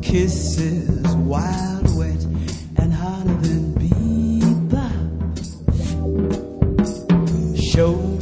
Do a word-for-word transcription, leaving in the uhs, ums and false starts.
kisses, wild, wet, and hotter than bebop. Show